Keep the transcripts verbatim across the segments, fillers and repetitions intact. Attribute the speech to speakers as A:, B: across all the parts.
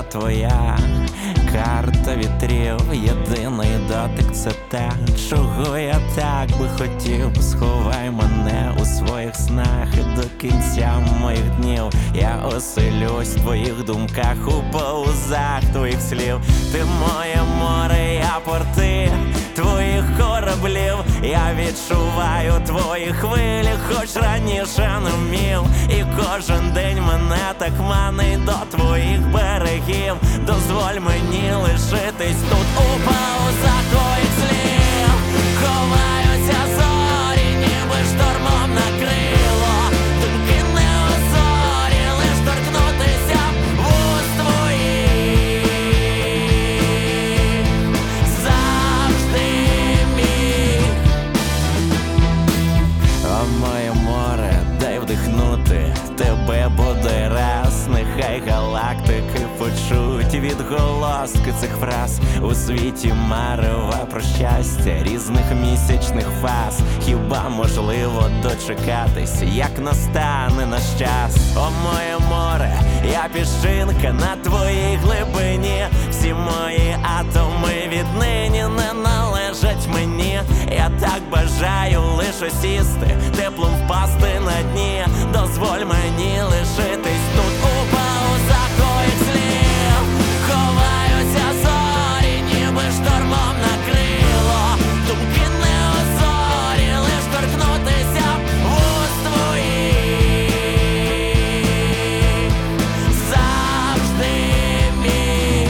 A: твоя карта вітрів, єдиний дотик це те, чого я так би хотів. Сховай мене у своїх снах, і до кінця моїх днів я оселюсь в твоїх думках, у паузах твоїх слів. Ти моє море, я порти твоїх кораблів. Я відчуваю твої хвилі, хоч раніше не вмів. І кожен день мене так манить до твоїх берегів. Дозволь мені лишитись тут у паузах твоїх слів. Ховаються зорі, ніби штормом накрило. Думки не у зорі, лиш торкнутися вуст твоїх. Завжди міг. О моє море, дай вдихнути тебе бодай раз. Нехай галактики почують відголоски цих фраз. У світі марева про щастя різних місячних фаз. Хіба можливо дочекатись, як настане наш час? О моє море, я піщинка на твоїй глибині. Всі мої атоми віднині не належать мені. Я так бажаю лише сісти, теплом впасти на дні. Дозволь мені лишитись тут у паузах твоїх слів. Ховаються зорі, ніби штормом накрило. Думки не у зорі, лиш торкнутися вуст твоїх. Завжди міг.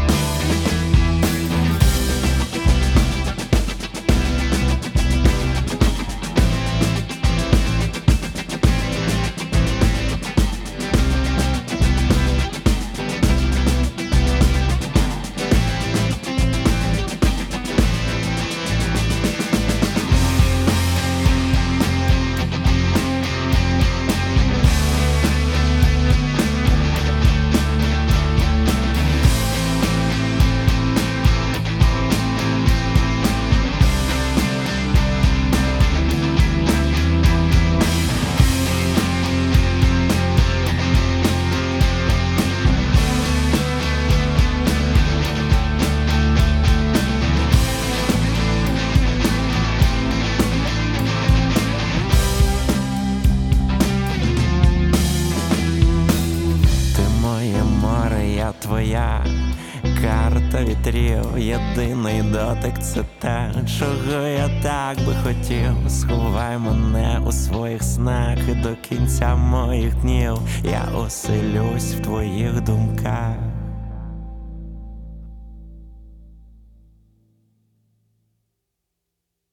A: Я твоя карта вітрів, єдиний дотик це те, чого я так би хотів. Сховай мене у своїх снах, і до кінця моїх днів я оселюсь в твоїх думках.